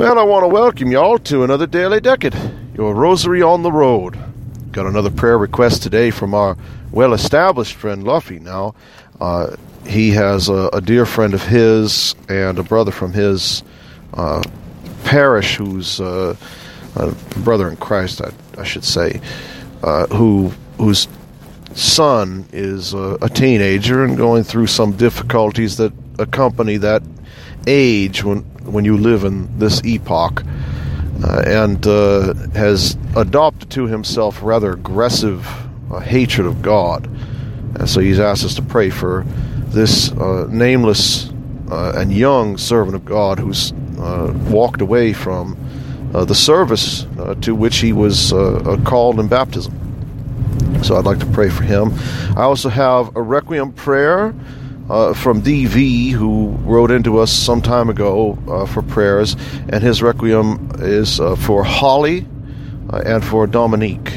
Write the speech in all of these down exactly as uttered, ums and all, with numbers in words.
Well, I want to welcome y'all to another Daily Decade, your rosary on the road. Got another prayer request today from our well-established friend Luffy now. Uh, he has a, a dear friend of his and a brother from his uh, parish who's uh, a brother in Christ, I, I should say, uh, who whose son is uh, a teenager and going through some difficulties that accompany that age when when you live in this epoch, uh, and uh, has adopted to himself rather aggressive uh, hatred of God. And so he's asked us to pray for this uh, nameless uh, and young servant of God who's uh, walked away from uh, the service uh, to which he was uh, called in baptism. So I'd like to pray for him. I also have a requiem prayer Uh, from D V, who wrote into us some time ago uh, for prayers, and his requiem is uh, for Holly uh, and for Dominique.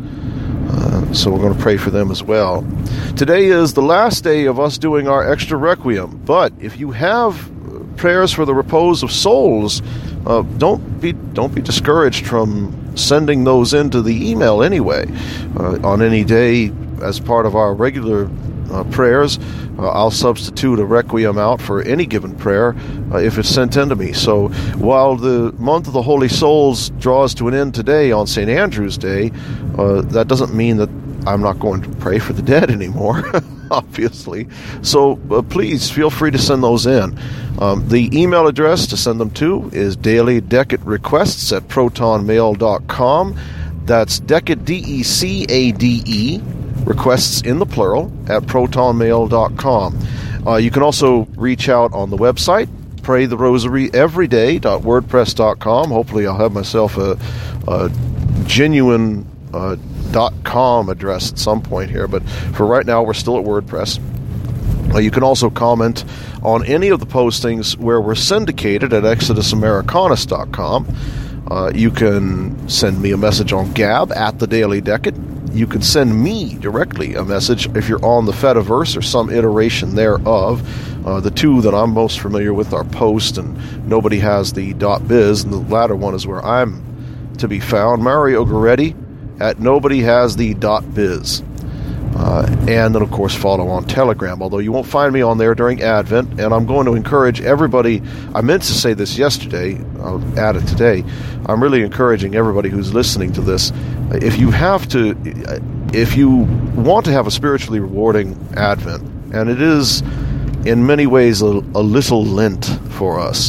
Uh, so we're going to pray for them as well. Today is the last day of us doing our extra requiem, but if you have prayers for the repose of souls, uh, don't be don't be discouraged from sending those into the email anyway. Uh, on any day, as part of our regular uh, prayers, Uh, I'll substitute a requiem out for any given prayer uh, if it's sent in to me. So while the month of the Holy Souls draws to an end today on Saint Andrew's Day, uh, that doesn't mean that I'm not going to pray for the dead anymore, obviously. So uh, please feel free to send those in. Um, the email address to send them to is dailydecadrequests at protonmail dot com. That's Decade, D E C A D E, requests in the plural, at protonmail dot com. Uh, you can also reach out on the website, pray the rosary every day dot wordpress dot com. Hopefully I'll have myself a, a genuine uh, .com address at some point here, but for right now we're still at WordPress. Uh, you can also comment on any of the postings where we're syndicated at exodus americanus dot com. Uh, you can send me a message on Gab at the Daily Decade. You can send me directly a message if you're on the Fediverse or some iteration thereof. Uh, the two that I'm most familiar with are Post, and nobody has the .biz, and the latter one is where I'm to be found. Mario Goretti at nobody has the .biz. Uh, and then, of course, follow on Telegram, although you won't find me on there during Advent, and I'm going to encourage everybody. I meant to say this yesterday, I'll add it today. I'm really encouraging everybody who's listening to this, if you have to, if you want to have a spiritually rewarding Advent, and it is in many ways a, a little Lent for us,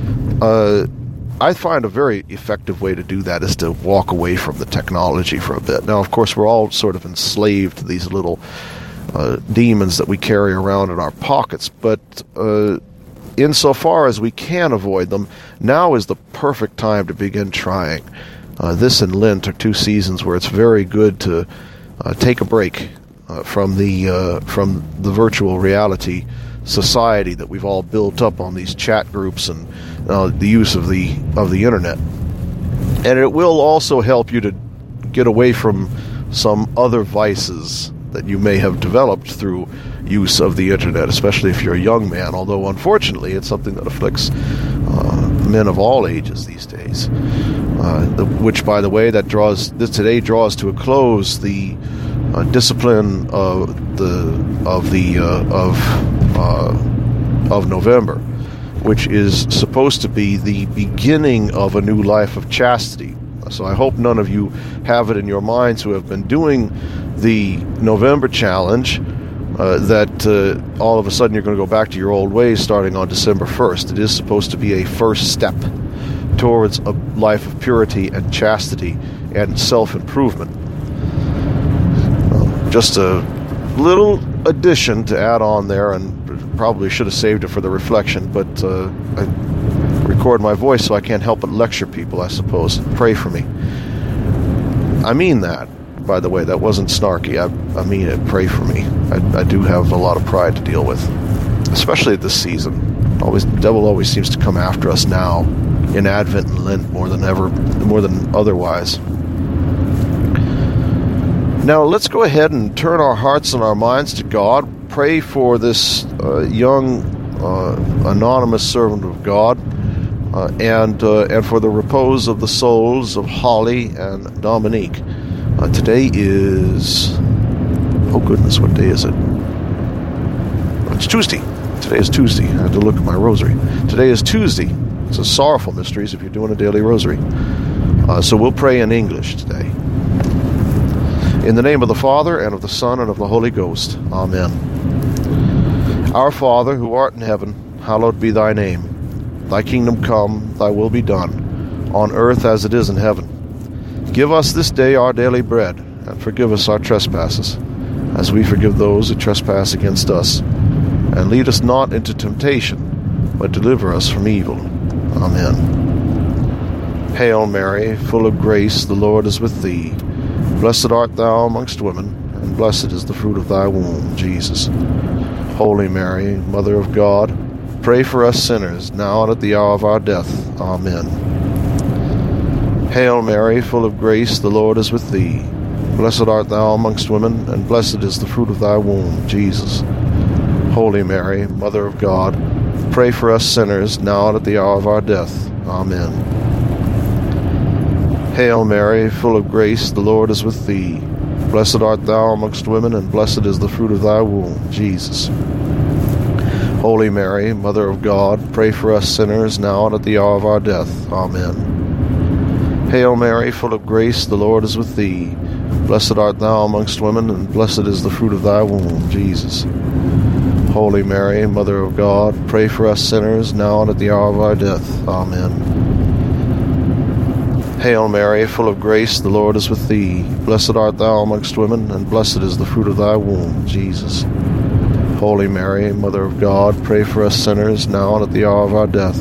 uh, I find a very effective way to do that is to walk away from the technology for a bit. Now, of course, we're all sort of enslaved to these little uh, demons that we carry around in our pockets, but uh, insofar as we can avoid them, now is the perfect time to begin trying. Uh, this and Lent are two seasons where it's very good to uh, take a break uh, from the uh, from the virtual reality society that we've all built up on these chat groups and uh, the use of the of the internet. And it will also help you to get away from some other vices that you may have developed through use of the internet, especially if you're a young man, although unfortunately it's something that afflicts uh, men of all ages these days. Uh, the, which, by the way, that draws this today draws to a close the uh, discipline of the of the uh, of uh, of November, which is supposed to be the beginning of a new life of chastity. So I hope none of you have it in your minds who have been doing the November challenge uh, that uh, all of a sudden you're going to go back to your old ways starting on December first. It is supposed to be a first step towards a life of purity and chastity and self-improvement. Uh, just a little addition to add on there, and probably should have saved it for the reflection, but uh, I record my voice so I can't help but lecture people, I suppose. Pray for me. I mean that, by the way. That wasn't snarky. I, I mean it. Pray for me. I, I do have a lot of pride to deal with, especially at this season. Always, the devil always seems to come after us now in Advent and Lent more than ever, more than otherwise. Now let's go ahead and turn our hearts and our minds to God. Pray for this uh, young uh, anonymous servant of God uh, and uh, and for the repose of the souls of Holly and Dominique. Uh, today is, oh goodness, what day is it? It's Tuesday. Today is Tuesday. I had to look at my rosary. Today is Tuesday. It's a sorrowful mysteries if you're doing a daily rosary. Uh, so we'll pray in English today. In the name of the Father, and of the Son, and of the Holy Ghost. Amen. Our Father, who art in heaven, hallowed be thy name. Thy kingdom come, thy will be done, on earth as it is in heaven. Give us this day our daily bread, and forgive us our trespasses, as we forgive those who trespass against us. And lead us not into temptation, but deliver us from evil. Amen. Hail Mary, full of grace, the Lord is with thee. Blessed art thou amongst women, and blessed is the fruit of thy womb, Jesus. Holy Mary, Mother of God, pray for us sinners, now and at the hour of our death. Amen. Hail Mary, full of grace, the Lord is with thee. Blessed art thou amongst women, and blessed is the fruit of thy womb, Jesus. Holy Mary, Mother of God, pray for us sinners, now and at the hour of our death. Amen. Hail Mary, full of grace, the Lord is with thee. Blessed art thou amongst women, and blessed is the fruit of thy womb, Jesus. Holy Mary, Mother of God, pray for us sinners, now and at the hour of our death. Amen. Hail Mary, full of grace, the Lord is with thee. Blessed art thou amongst women, and blessed is the fruit of thy womb, Jesus. Holy Mary, Mother of God, pray for us sinners, now and at the hour of our death. Amen. Hail Mary, full of grace, the Lord is with thee. Blessed art thou amongst women, and blessed is the fruit of thy womb, Jesus. Holy Mary, Mother of God, pray for us sinners, now and at the hour of our death.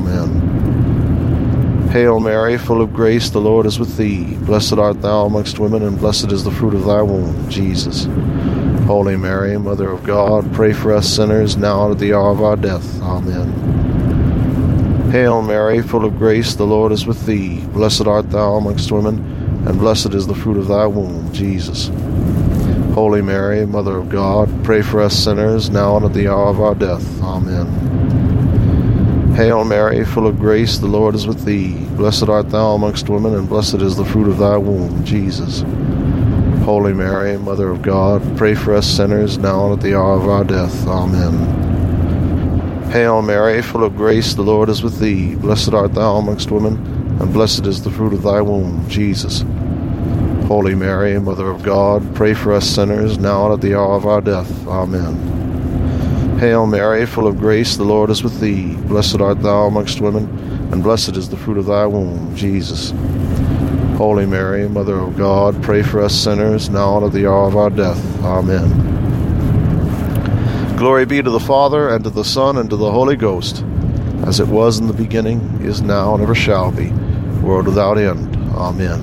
Amen. Hail Mary, full of grace, the Lord is with thee. Blessed art thou amongst women, and blessed is the fruit of thy womb, Jesus. Holy Mary, Mother of God, pray for us sinners, now and at the hour of our death. Amen. Hail Mary, full of grace, the Lord is with thee. Blessed art thou amongst women, and blessed is the fruit of thy womb, Jesus. Holy Mary, Mother of God, pray for us sinners, now and at the hour of our death. Amen. Hail Mary, full of grace, the Lord is with thee. Blessed art thou amongst women, and blessed is the fruit of thy womb, Jesus. Holy Mary, Mother of God, pray for us sinners, now and at the hour of our death. Amen. Hail Mary, full of grace, the Lord is with thee. Blessed art thou amongst women, and blessed is the fruit of thy womb, Jesus. Holy Mary, Mother of God, pray for us sinners, now and at the hour of our death. Amen. Hail Mary, full of grace, the Lord is with thee. Blessed art thou amongst women, and blessed is the fruit of thy womb, Jesus. Holy Mary, Mother of God, pray for us sinners, now and at the hour of our death. Amen. Glory be to the Father, and to the Son, and to the Holy Ghost, as it was in the beginning, is now, and ever shall be, world without end. Amen.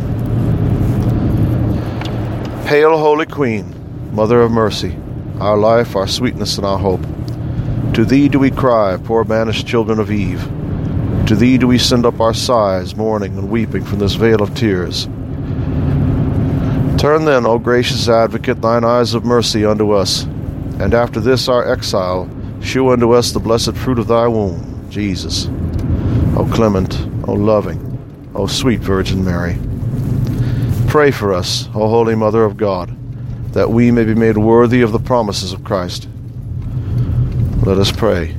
Hail, Holy Queen, Mother of Mercy, our life, our sweetness, and our hope. To thee do we cry, poor banished children of Eve. To thee do we send up our sighs, mourning and weeping from this vale of tears. Turn then, O gracious Advocate, thine eyes of mercy unto us, and after this our exile, shew unto us the blessed fruit of thy womb, Jesus. O clement, O loving, O sweet Virgin Mary. Pray for us, O Holy Mother of God, that we may be made worthy of the promises of Christ. Let us pray.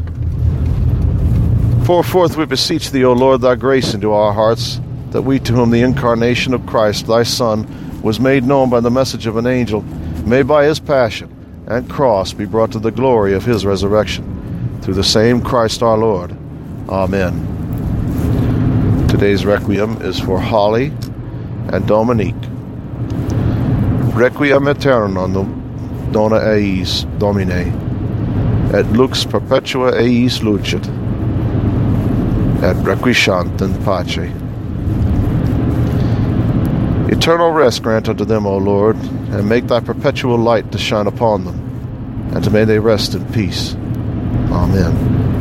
Pour forth, we beseech thee, O Lord, thy grace into our hearts, that we, to whom the incarnation of Christ, thy Son, was made known by the message of an angel, may by his passion and cross be brought to the glory of his resurrection. Through the same Christ our Lord. Amen. Today's requiem is for Holly and Dominique. Requiem aeternam dona eis Domine, et lux perpetua eis lucet, et requiescant in pace. Eternal rest grant unto them, O Lord, and make thy perpetual light to shine upon them, and may they rest in peace. Amen.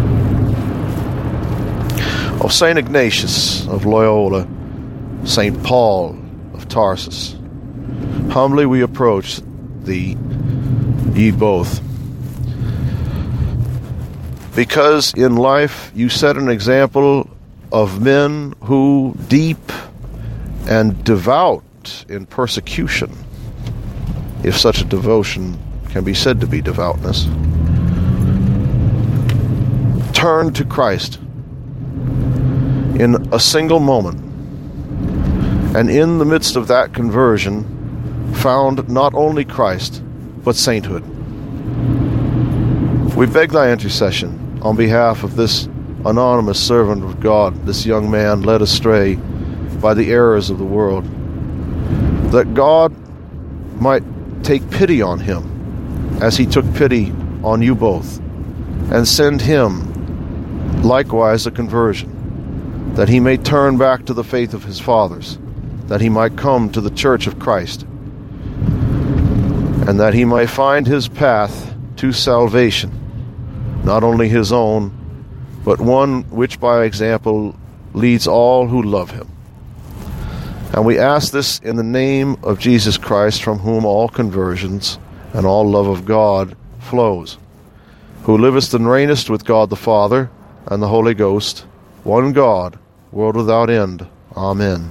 O Saint Ignatius of Loyola, Saint Paul of Tarsus, humbly we approach thee, ye both, because in life you set an example of men who, deep and devout in persecution, if such a devotion can be said to be devoutness, turned to Christ in a single moment, and in the midst of that conversion found not only Christ, but sainthood. We beg thy intercession on behalf of this anonymous servant of God, this young man led astray by the errors of the world, that God might take pity on him as he took pity on you both, and send him likewise a conversion, that he may turn back to the faith of his fathers, that he might come to the church of Christ, and that he might find his path to salvation, not only his own, but one which by example leads all who love him. And we ask this in the name of Jesus Christ, from whom all conversions and all love of God flows, who livest and reignest with God the Father and the Holy Ghost, one God, world without end. Amen.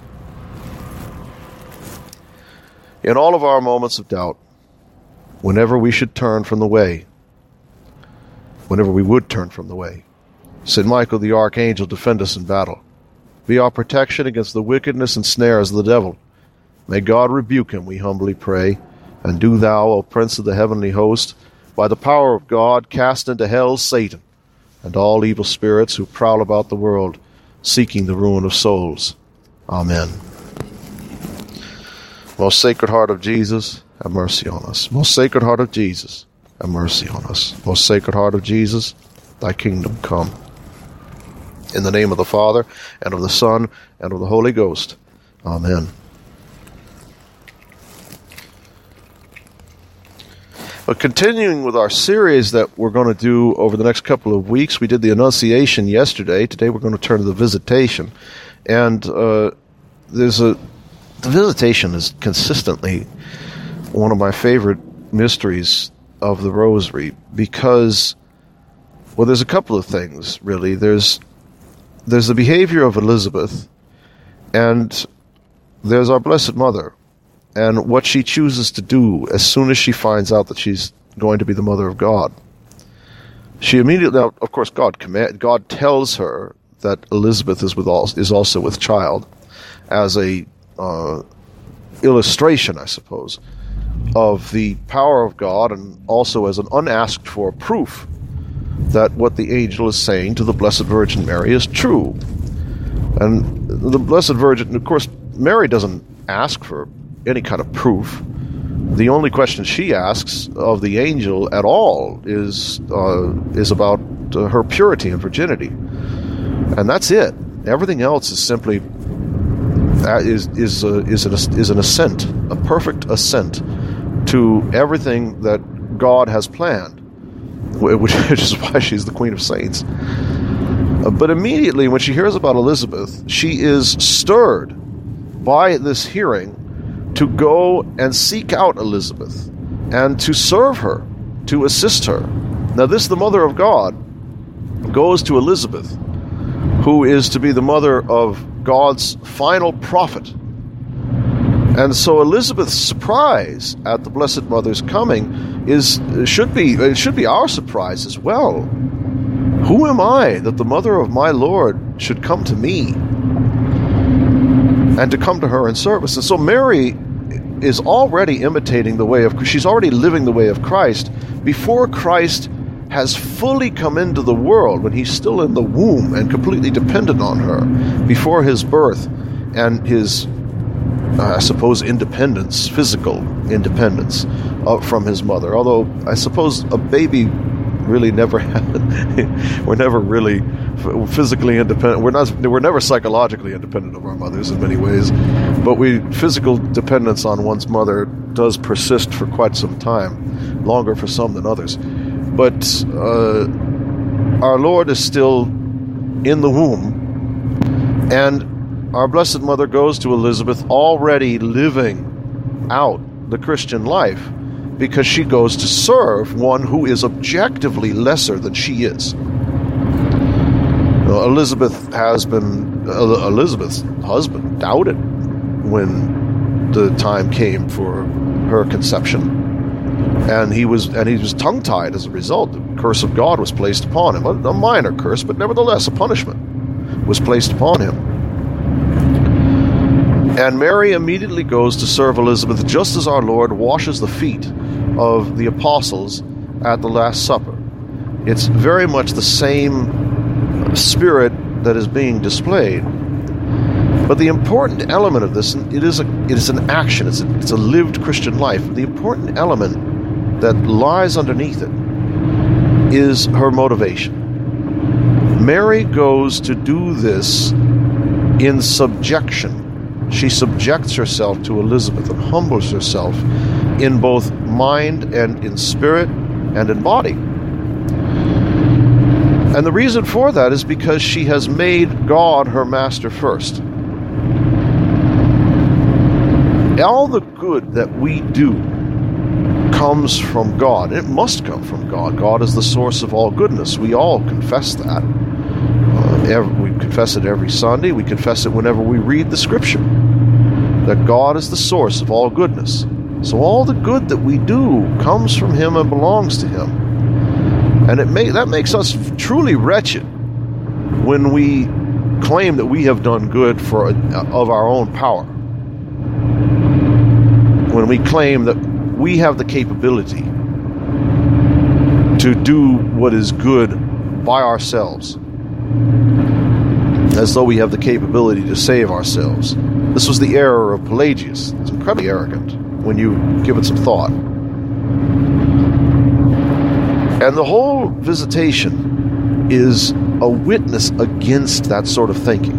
In all of our moments of doubt, whenever we should turn from the way, whenever we would turn from the way, Saint Michael the Archangel, defend us in battle. Be our protection against the wickedness and snares of the devil. May God rebuke him, we humbly pray. And do thou, O Prince of the heavenly host, by the power of God, cast into hell Satan and all evil spirits who prowl about the world, seeking the ruin of souls. Amen. Most Sacred Heart of Jesus, have mercy on us. Most Sacred Heart of Jesus, have mercy on us. Most Sacred Heart of Jesus, thy kingdom come. In the name of the Father, and of the Son, and of the Holy Ghost. Amen. But continuing with our series that we're going to do over the next couple of weeks, we did the Annunciation yesterday. Today we're going to turn to the Visitation. And uh, there's a the Visitation is consistently one of my favorite mysteries of the Rosary, because, well, there's a couple of things, really. There's there's the behavior of Elizabeth, and there's our Blessed Mother, and what she chooses to do as soon as she finds out that she's going to be the Mother of God. She immediately, now, of course, God command, God tells her that Elizabeth is with all, is also with child, as a uh, illustration, I suppose, of the power of God, and also as an unasked for proof that what the angel is saying to the Blessed Virgin Mary is true. And the Blessed Virgin, of course, Mary doesn't ask for any kind of proof. The only question she asks of the angel at all is uh, is about uh, her purity and virginity, and that's it. Everything else is simply uh, is is uh, is an is an assent, a perfect assent to everything that God has planned, which is why she's the Queen of Saints. Uh, but immediately when she hears about Elizabeth, she is stirred by this hearing to go and seek out Elizabeth and to serve her, to assist her. Now this, the Mother of God, goes to Elizabeth, who is to be the mother of God's final prophet. And so Elizabeth's surprise at the Blessed Mother's coming is should be it should be our surprise as well. Who am I that the mother of my Lord should come to me, and to come to her in service? And so Mary is already imitating the way of, she's already living the way of Christ before Christ has fully come into the world, when he's still in the womb and completely dependent on her, before his birth and his, uh, I suppose, independence, physical independence uh, from his mother. Although I suppose a baby really never had, we're never really physically independent. We're not. We're never psychologically independent of our mothers in many ways, but we physical dependence on one's mother does persist for quite some time, longer for some than others. But uh, our Lord is still in the womb, and our Blessed Mother goes to Elizabeth already living out the Christian life, because she goes to serve one who is objectively lesser than she is. know, Elizabeth has been uh, Elizabeth's husband doubted when the time came for her conception, and he was and he was tongue-tied as a result. The curse of God was placed upon him, a, a minor curse, but nevertheless a punishment was placed upon him. And Mary immediately goes to serve Elizabeth, just as our Lord washes the feet of the apostles at the Last Supper. It's very much the same spirit that is being displayed. But the important element of this, it is a, it is an action, it's a, it's a lived Christian life. The important element that lies underneath it is her motivation. Mary goes to do this in subjection. She subjects herself to Elizabeth and humbles herself in both mind and in spirit and in body. And the reason for that is because she has made God her master first. All the good that we do comes from God. It must come from God. God is the source of all goodness. We all confess that. Uh, every, we confess it every Sunday. We confess it whenever we read the Scripture, that God is the source of all goodness. So all the good that we do comes from Him and belongs to Him. And it may, that makes us truly wretched when we claim that we have done good for of our own power. When we claim that we have the capability to do what is good by ourselves, as though we have the capability to save ourselves. This was the error of Pelagius. It's incredibly arrogant when you give it some thought. And the whole visitation is a witness against that sort of thinking.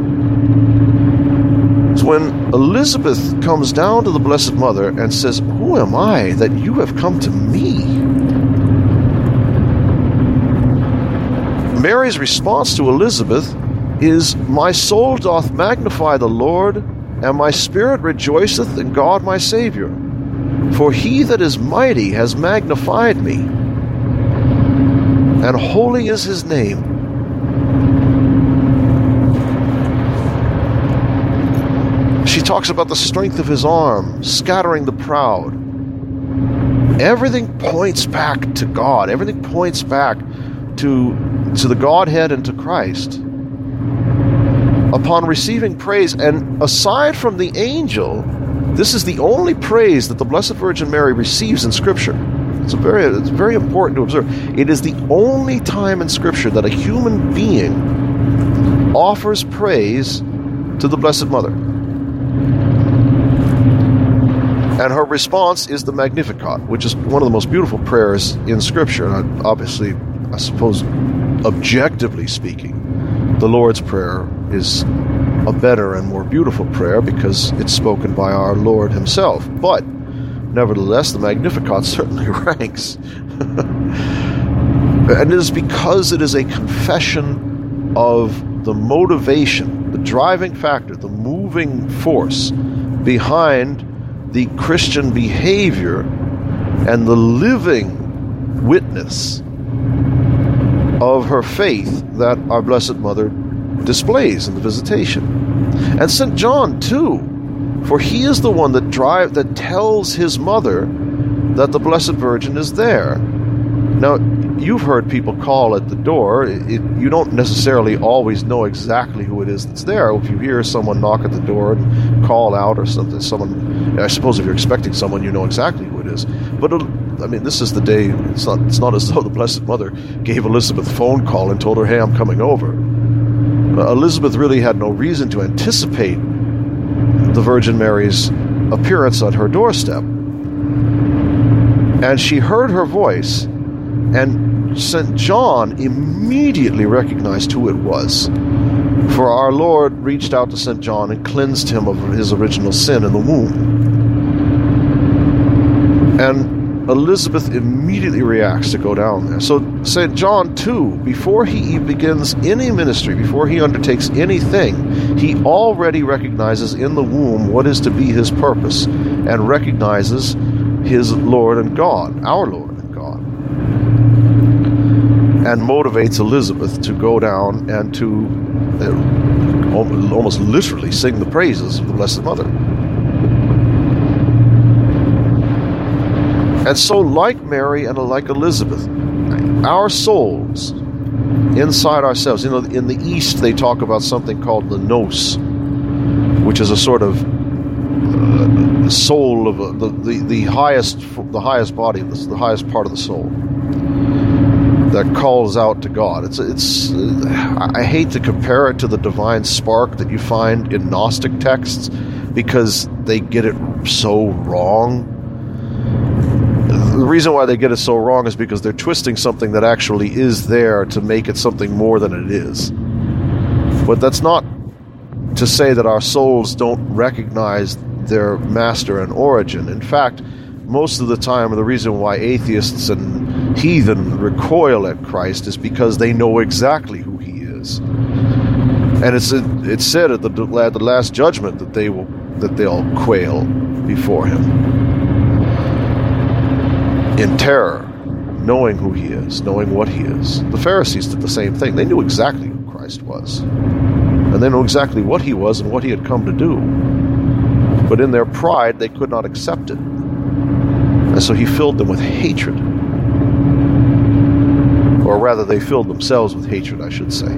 So when Elizabeth comes down to the Blessed Mother and says, "Who am I that you have come to me?" Mary's response to Elizabeth is, "My soul doth magnify the Lord, and my spirit rejoiceth in God my Savior. For he that is mighty has magnified me, and holy is his name." She talks about the strength of his arm, scattering the proud. Everything points back to God. Everything points back to, to the Godhead and to Christ. Upon receiving praise, and aside from the angel, this is the only praise that the Blessed Virgin Mary receives in Scripture. It's a very, it's very important to observe. It is the only time in Scripture that a human being offers praise to the Blessed Mother. And her response is the Magnificat, which is one of the most beautiful prayers in Scripture. And obviously, I suppose, objectively speaking, the Lord's Prayer is a better and more beautiful prayer because it's spoken by our Lord Himself. But, nevertheless, the Magnificat certainly ranks. And it is because it is a confession of the motivation, the driving factor, the moving force behind the Christian behavior and the living witness of her faith that our Blessed Mother displays in the visitation. And Saint John too, for he is the one that drive that tells his mother that the Blessed Virgin is there. Now, you've heard people call at the door. It, it, you don't necessarily always know exactly who it is that's there. If you hear someone knock at the door and call out or something, someone, I suppose if you're expecting someone, you know exactly who it is. But I mean, this is the day. It's not. It's not as though the Blessed Mother gave Elizabeth a phone call and told her, "Hey, I'm coming over." Uh, Elizabeth really had no reason to anticipate the Virgin Mary's appearance on her doorstep, and she heard her voice. And Saint John immediately recognized who it was. For our Lord reached out to Saint John and cleansed him of his original sin in the womb. And Elizabeth immediately reacts to go down there. So Saint John, too, before he begins any ministry, before he undertakes anything, he already recognizes in the womb what is to be his purpose and recognizes his Lord and God, our Lord and God. and motivates Elizabeth to go down and to uh, almost literally sing the praises of the Blessed Mother. And so, like Mary and like Elizabeth, our souls inside ourselves, you know, in the East they talk about something called the nous, which is a sort of uh, soul of a, the, the the highest the highest body, the, the highest part of the soul that calls out to God. It's it's. Uh, I hate to compare it to the divine spark that you find in Gnostic texts because they get it so wrong. The reason why they get it so wrong is because they're twisting something that actually is there to make it something more than it is. But that's not to say that our souls don't recognize their master and origin. In fact, most of the time, the reason why atheists and heathen recoil at Christ is because they know exactly who he is. And it's it's said at the, at the Last Judgment that they will that they'll quail before him in terror, knowing who he is, knowing what he is. The Pharisees did the same thing. They knew exactly who Christ was. And they knew exactly what he was and what he had come to do. But in their pride, they could not accept it. And so he filled them with hatred. Or rather, they filled themselves with hatred, I should say.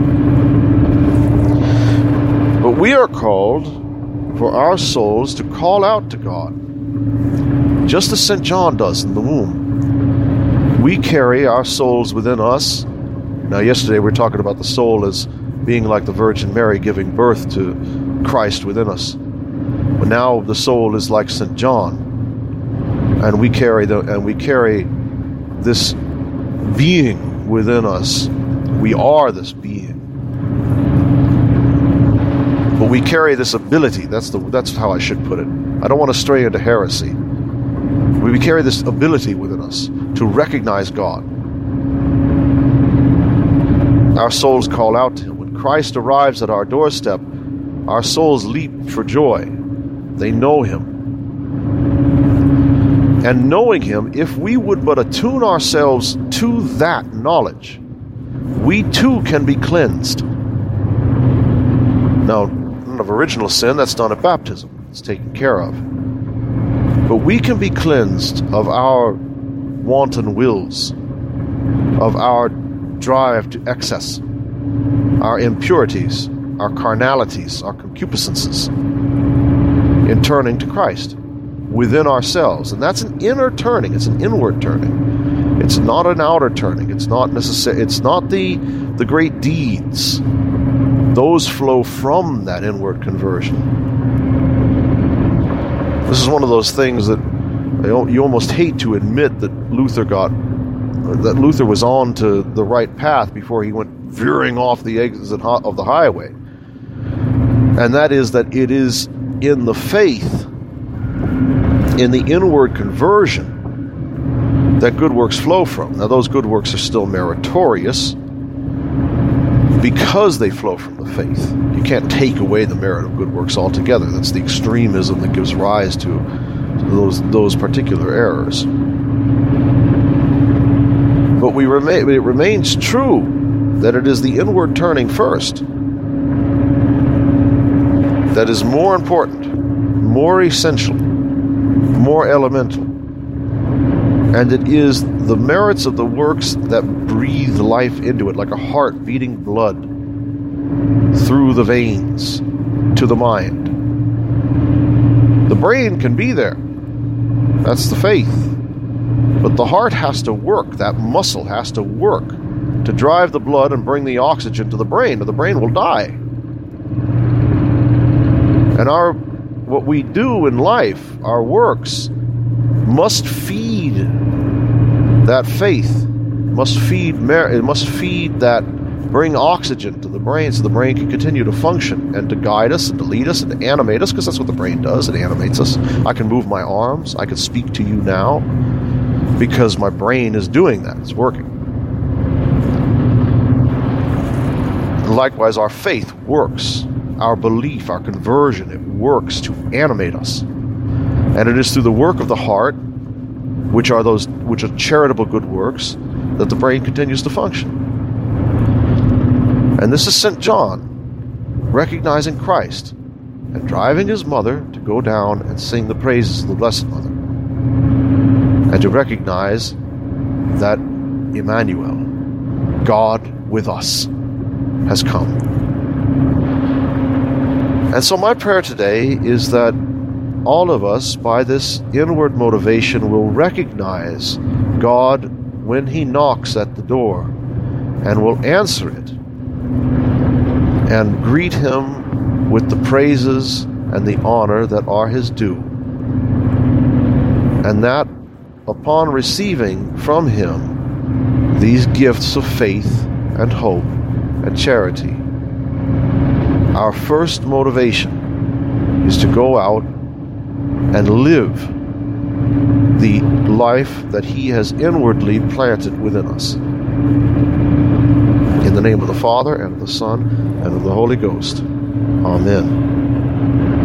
But we are called for our souls to call out to God, just as Saint John does in the womb. We carry our souls within us. Now, yesterday we were talking about the soul as being like the Virgin Mary giving birth to Christ within us. But now the soul is like Saint John, and we carry the and we carry this being within us. We are this being, but we carry this ability. That's the that's how I should put it. I don't want to stray into heresy. We carry this ability within us to recognize God. Our souls call out to him. When Christ arrives at our doorstep, our souls leap for joy. They know him. And knowing him, if we would but attune ourselves to that knowledge, we too can be cleansed. Now, of original sin, that's done at baptism. It's taken care of. But we can be cleansed of our wanton wills, of our drive to excess, our impurities, our carnalities, our concupiscences, in turning to Christ within ourselves. And that's an inner turning. It's an inward turning. It's not an outer turning. It's not necessary. It's not the the great deeds. Those flow from that inward conversion. This is one of those things that you almost hate to admit that Luther got, that Luther was on to the right path before he went veering off the exit of the highway. And that is that it is in the faith, in the inward conversion, that good works flow from. Now, those good works are still meritorious because they flow from the faith. You can't take away the merit of good works altogether. That's the extremism that gives rise to, to those those particular errors. But we remain, it remains true that it is the inward turning first that is more important, more essential, more elemental. And it is the merits of the works that breathe life into it, like a heart beating blood through the veins to the mind. The brain can be there. That's the faith. But the heart has to work. That muscle has to work to drive the blood and bring the oxygen to the brain, or the brain will die. And our what we do in life, our works, must feed that faith, must feed mer- it must feed that, bring oxygen to the brain so the brain can continue to function and to guide us and to lead us and to animate us, because that's what the brain does. It animates us. I can move my arms. I can speak to you now because my brain is doing that. It's working. And likewise, our faith works. Our belief, our conversion, it works to animate us. And it is through the work of the heart, which are those which are charitable good works, that the brain continues to function. And this is Saint John recognizing Christ and driving his mother to go down and sing the praises of the Blessed Mother, and to recognize that Emmanuel, God with us, has come. And so my prayer today is that all of us, by this inward motivation, will recognize God when he knocks at the door, and will answer it and greet him with the praises and the honor that are his due. And that upon receiving from him these gifts of faith and hope and charity, our first motivation is to go out and live the life that he has inwardly planted within us. In the name of the Father, and of the Son, and of the Holy Ghost. Amen.